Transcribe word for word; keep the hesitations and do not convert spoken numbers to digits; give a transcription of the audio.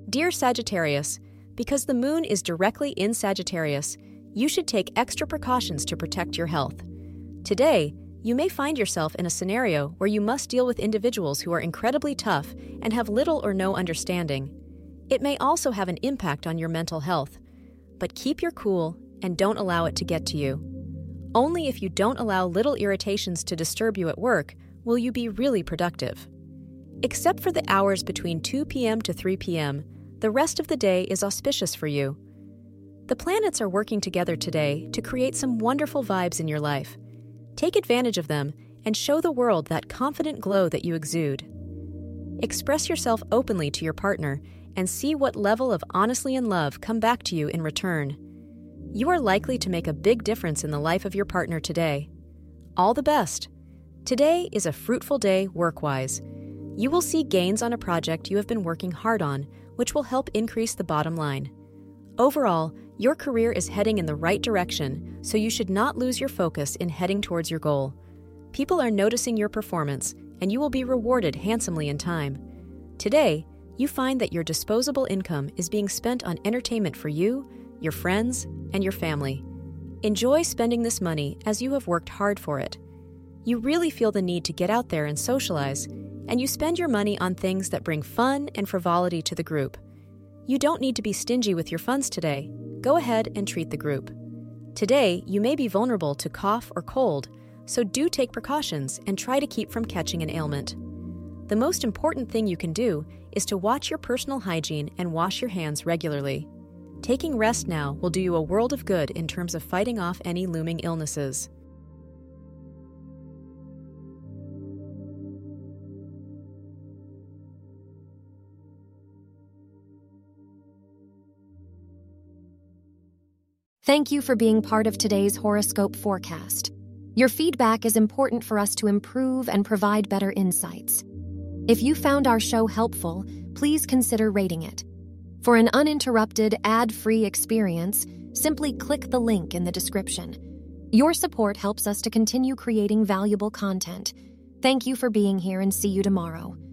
Dear Sagittarius, because the moon is directly in Sagittarius, you should take extra precautions to protect your health. Today, you may find yourself in a scenario where you must deal with individuals who are incredibly tough and have little or no understanding. It may also have an impact on your mental health, but keep your cool and don't allow it to get to you. Only if you don't allow little irritations to disturb you at work will you be really productive. Except for the hours between two p.m. to three p.m., the rest of the day is auspicious for you. The planets are working together today to create some wonderful vibes in your life. Take advantage of them and show the world that confident glow that you exude. Express yourself openly to your partner and see what level of honestly in love come back to you in return. You are likely to make a big difference in the life of your partner today. All the best. Today is a fruitful day work-wise. You will see gains on a project you have been working hard on, which will help increase the bottom line. Overall, your career is heading in the right direction, so you should not lose your focus in heading towards your goal. People are noticing your performance, and you will be rewarded handsomely in time. Today, you find that your disposable income is being spent on entertainment for you, your friends, and your family. Enjoy spending this money as you have worked hard for it. You really feel the need to get out there and socialize, and you spend your money on things that bring fun and frivolity to the group. You don't need to be stingy with your funds today. Go ahead and treat the group. Today, you may be vulnerable to cough or cold, so do take precautions and try to keep from catching an ailment. The most important thing you can do is to watch your personal hygiene and wash your hands regularly. Taking rest now will do you a world of good in terms of fighting off any looming illnesses. Thank you for being part of today's horoscope forecast. Your feedback is important for us to improve and provide better insights. If you found our show helpful, please consider rating it. For an uninterrupted, ad-free experience, simply click the link in the description. Your support helps us to continue creating valuable content. Thank you for being here and see you tomorrow.